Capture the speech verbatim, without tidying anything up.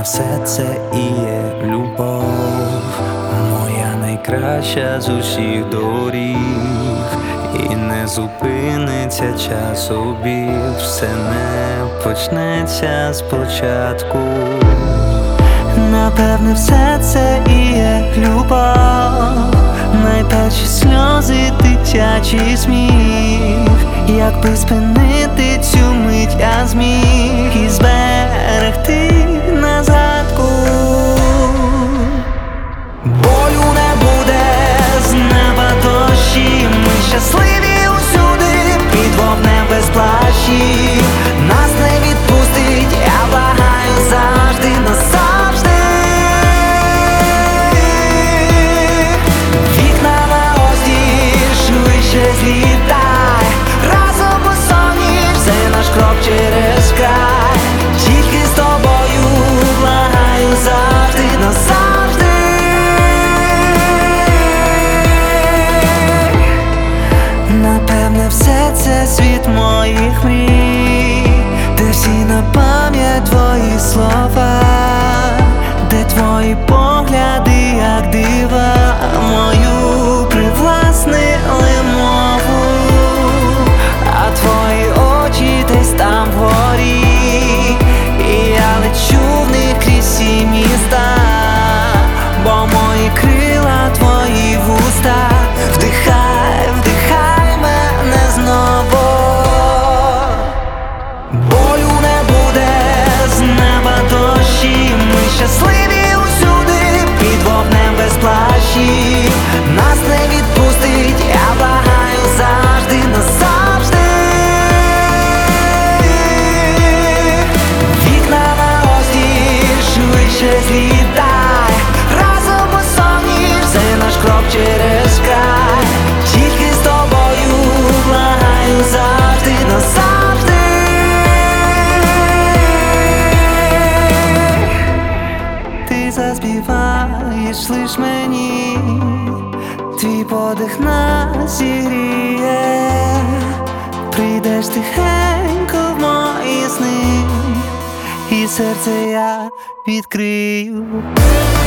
Напевно, все це і є любов, моя найкраща з усіх доріг, і не зупиниться час обіг, все не почнеться спочатку. Напевне, все це і є любов, найперші сльози, дитячий сміх. Якби спинити цю мить я зміг і зберегти на згадку. Болю не буде, з неба дощі, ми щасливі усюди, під вогнем без плащів. Нас не відпустить, я благаю завжди, назавжди. Вікна на ості, швидше злітай, разом у соні, все наш крок через край. Тільки з тобою благаю завжди, назавжди. Напевне, все це світ моїх мрій, де всі на пам'ять твої слова, де твої погляди, як дива, мою привласнили мову, а твої очі десь там вгорі, і я лечу в них крізь всі міста, бо мої крила твої вуста. Вдихай, вдихай мене знову. Болю не буде, з неба дощі, ми щасливі усюди, під вогнем без плащів. Нас не відпустить, я благаю завжди, назавжди. Вікна на ості, швидше злітай, разом у соні, все наш крок через край. Тільки з тобою благаю завжди, назавжди. Ти заспіваєш лиш мені, твій подих нас зігріє, прийдеш тихенько в мої сни, і серце я відкрию.